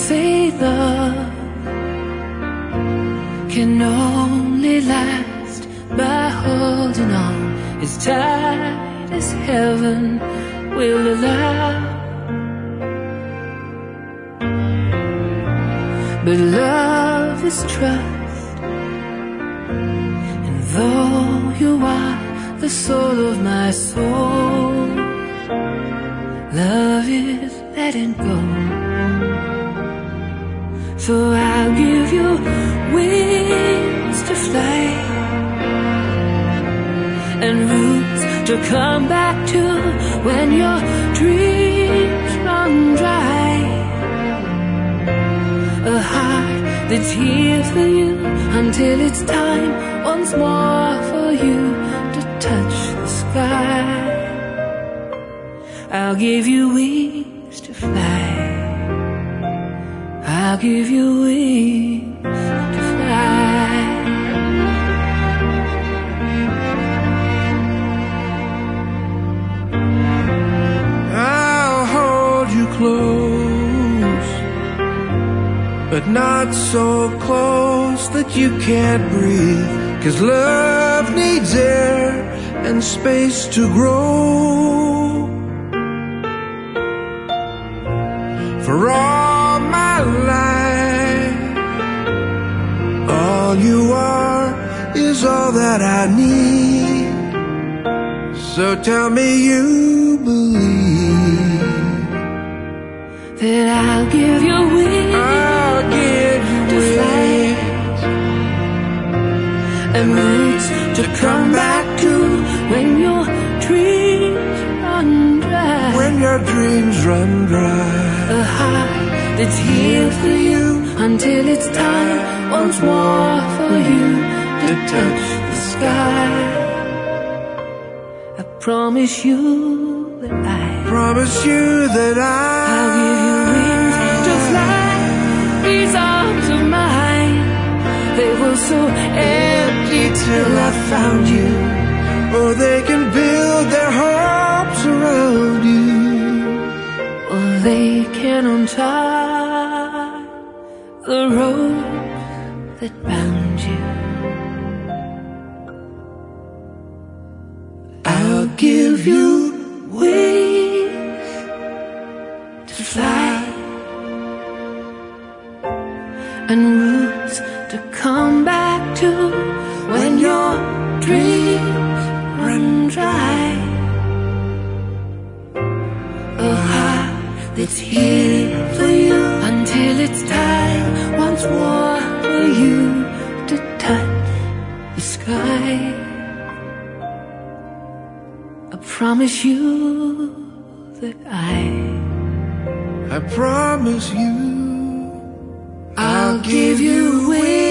say love can only last by holding on as tight as heaven will allow. But love is trust, and though you are the soul of my soul, love is letting go. So I'll give you wings to fly and roots to come back to when your dreams run dry. A heart that's here for you until it's time once more for you to touch the sky. I'll give you wings to fly. I'll give you wings to fly. I'll hold you close, but not so close that you can't breathe. 'Cause love needs air and space to grow. For all my life, all you are is all that I need. So tell me you believe that I'll give you wings. I'll give you to fly and roots to come back to when your dreams run dry. When your dreams run dry. A heart that's here for you until it's time once more for you to touch the sky. I promise you that promise you that I'll give you wings to fly. These arms of mine, they were so empty till I found you. Oh, they can build their hopes around you. Or they can untie the rope that bound you. I'll give you wings to fly and roots to come back to when your dreams run dry. A heart that's here for you until it's time once more for you to touch the sky. I promise you that I promise you I'll give you wings